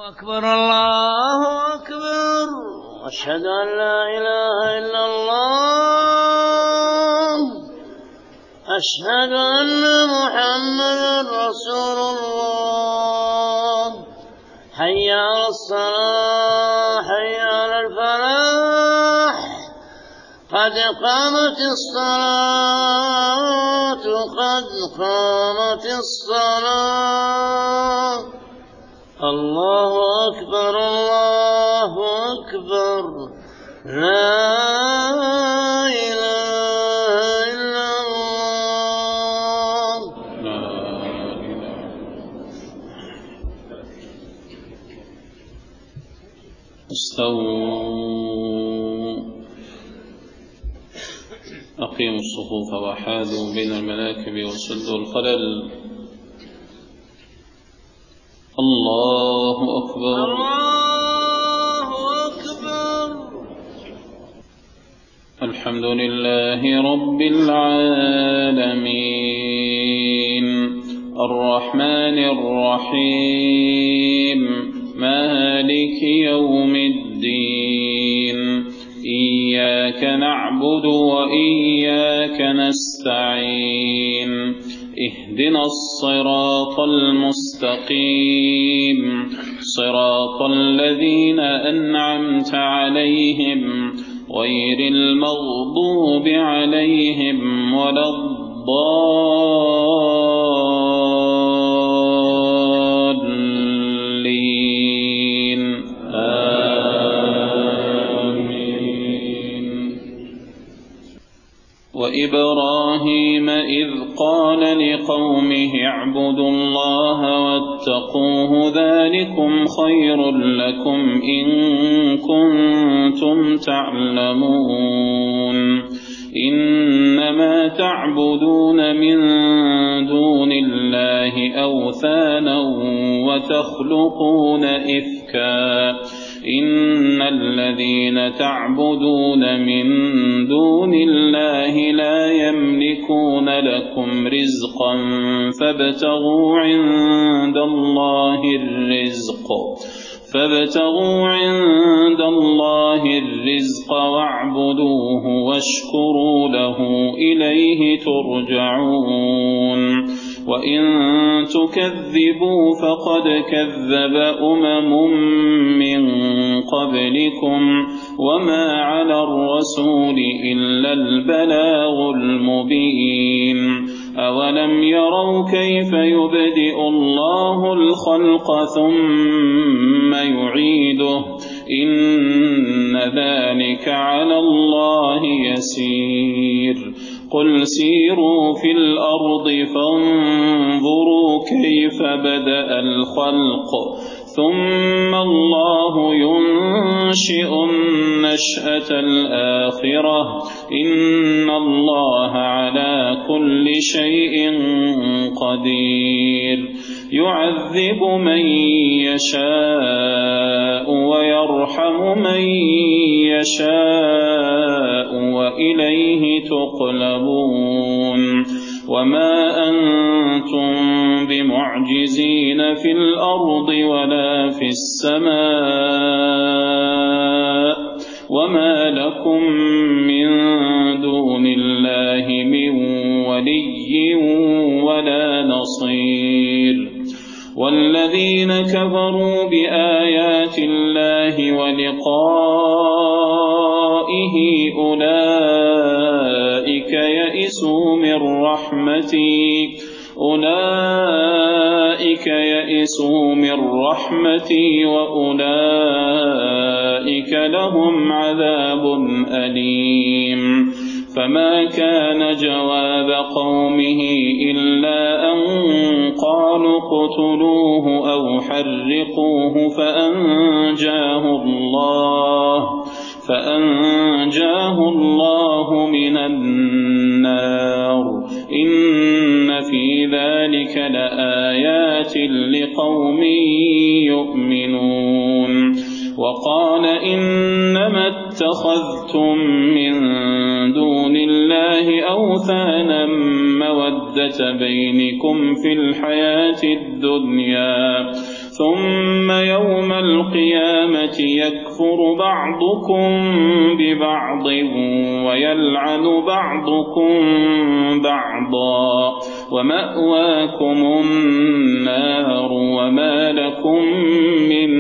أكبر الله أكبر أشهد أن لا إله إلا الله أشهد أن محمدا رسول الله حي على الصلاة حي على الفلاح قد قامت الصلاة قد قامت الصلاة الله أكبر لا إله إلا الله استووا أقيموا الصفوف وحاذوا بين المناكب وسدوا الخلل الله أكبر الله أكبر الحمد لله رب العالمين الرحمن الرحيم مالك يوم الدين إياك نعبد وإياك نستعين اهدنا الصراط المستقيم صراط الذين أنعمت عليهم غير المغضوب عليهم ولا الضالين آمين وإبراهيم إذ قال لقومه اعبدوا الله واتقوه ذلكم خير لكم إن كنتم تعلمون إنما تعبدون من دون الله أوثانا وتخلقون إفكا إن الذين تعبدون من دون الله لا يملكون لكم رزقا فابتغوا عند الله الرزق واعبدوه واشكروا له إليه ترجعون وإن تكذبوا فقد كذب أمم من قبلكم وما على الرسول إلا البلاغ المبين أولم يروا كيف يبدئ الله الخلق ثم يعيده إن ذلك على الله يسير قل سيروا في الأرض فانظروا كيف بدأ الخلق ثم الله ينشئ النشأة الآخرة إن الله على كل شيء قدير يعذب من يشاء ويرحم من يشاء وإليه تقلبون وما أنتم بمعجزين في الأرض ولا في السماء وما لكم من دون الله من ولي ولا نصير والذين كفروا بآيات الله ولقائه أولئك يئسوا من رحمتي وأولئك لهم عذاب أليم فما كان جواب قومه إلا أن قالوا اقتلوه أو حرقوه فأنجاه الله من النار إن في ذلك لآيات لقوم يؤمنون وقال إنما اتخذتم من دون الله أوثانا مودة بينكم في الحياة الدنيا ثم يوم القيامة يكفر بعضكم ببعض ويلعن بعضكم بعضا ومأواكم النار وما لكم من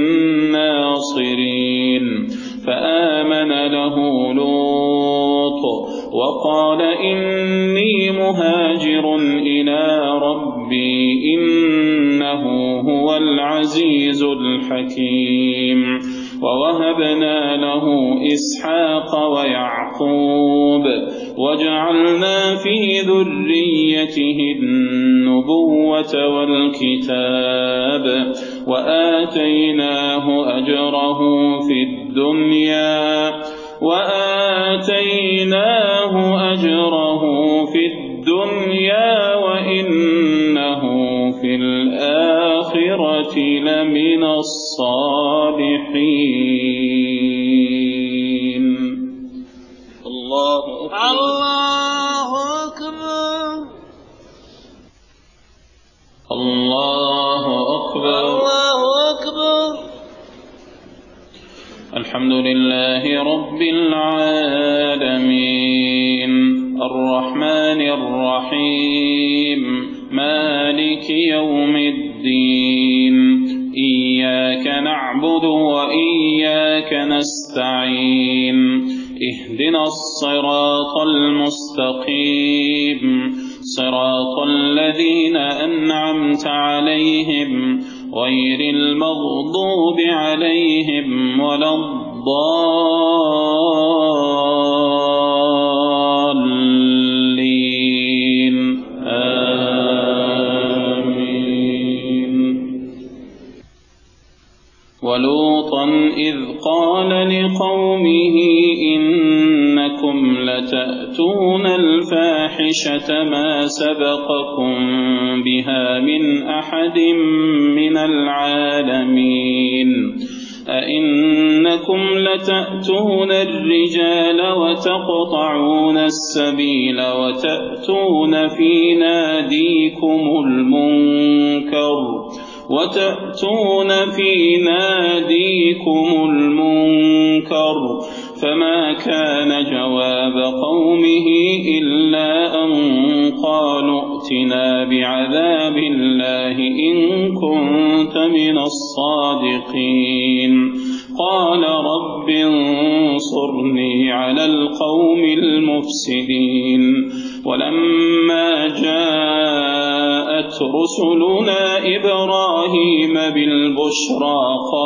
ناصرين فآمن له لوط وقال إني مهاجر إلى ربي إنه هو العزيز الحكيم ووهبنا له إسحاق ويعقوب وجعلنا في ذريته النبوة والكتاب وآتيناه أجره في الدنيا وإنه في الآخرة لمن الصالحين. الله أكبر. الله أكبر. الحمد لله رب العالمين الرحمن الرحيم مالك يوم الدين إياك نعبد وإياك نستعين اهدنا الصراط المستقيم صراط الذين أنعمت عليهم غير المغضوب عليهم ولا الضالين آمين. ولوطا إذ قال لقومه إنكم لتأتون الفاحشة ما سبقكم بها من أحد من العالمين أئنكم لتأتون الرجال وتقطعون السبيل وتأتون في ناديكم المنكر فما كان جواب قومه إلا أن قالوا ائتنا بعذاب الله إن كنت من الصادقين قال رب انصرني على القوم المفسدين. ولما جاءت رسلنا إبراهيم بالبشرى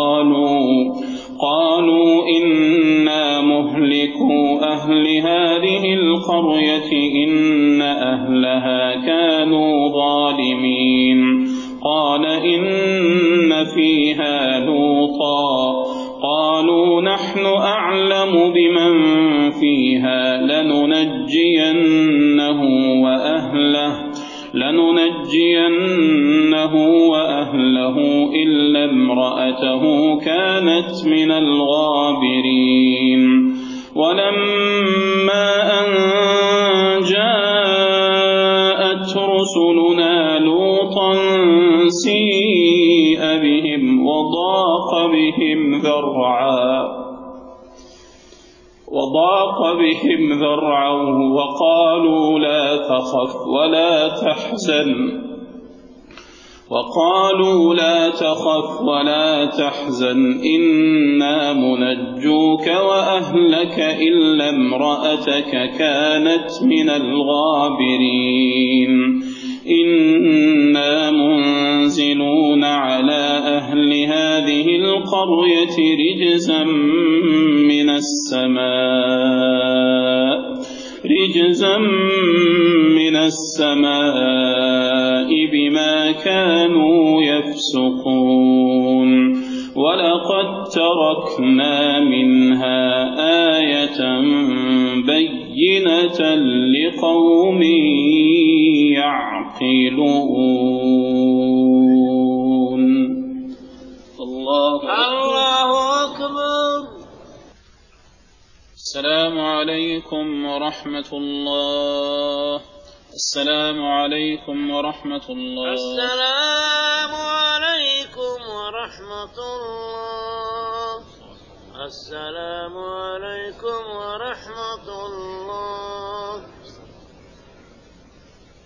قالوا إنا مهلكو أهل هذه القرية إن أهلها كانوا ظالمين قال إن فيها لوطا قالوا نحن أعلم بمن فيها لننجينه وأهله إلا امرأته كانت من الغابرين. ولما أن جاءت رسلنا لوطا سيء بهم وضاق بهم ذرعا وقالوا لا تخف ولا تحزن إنا منجوك وأهلك إلا امرأتك كانت من الغابرين إنا منزلون على أهل هذه القرية رجزا من السماء بما كانوا يفسقون ولقد تركنا منها آية بينة لقوم يعقلون. الله أكبر. السلام عليكم ورحمة الله. السلام عليكم ورحمة الله. السلام عليكم ورحمة الله. السلام عليكم ورحمة الله.